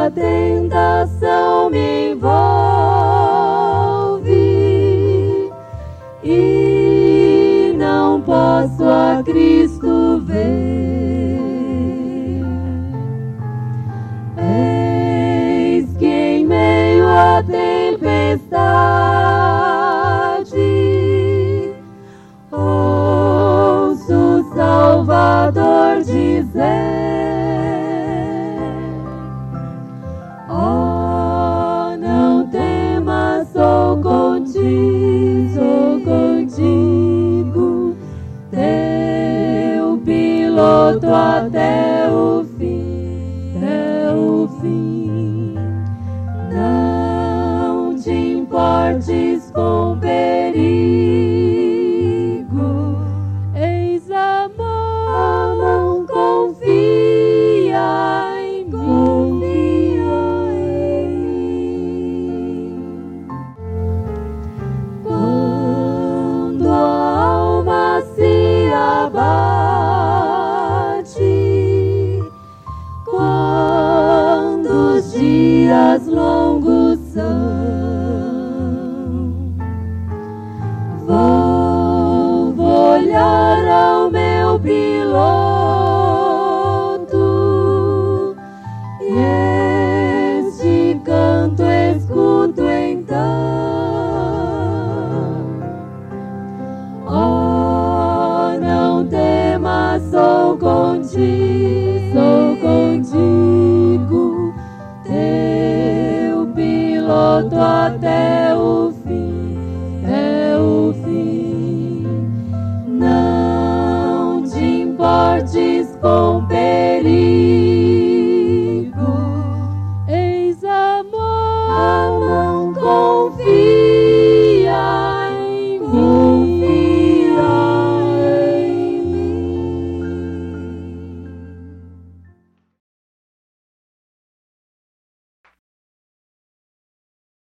a tentação me envolve e não posso a Cristo ver. Eis que em meio à tempestade ouço o Salvador dizer: até o fim, não te importes com perigo, eis a mão, confia em mim. Quando a alma se abate, quando os dias longos são,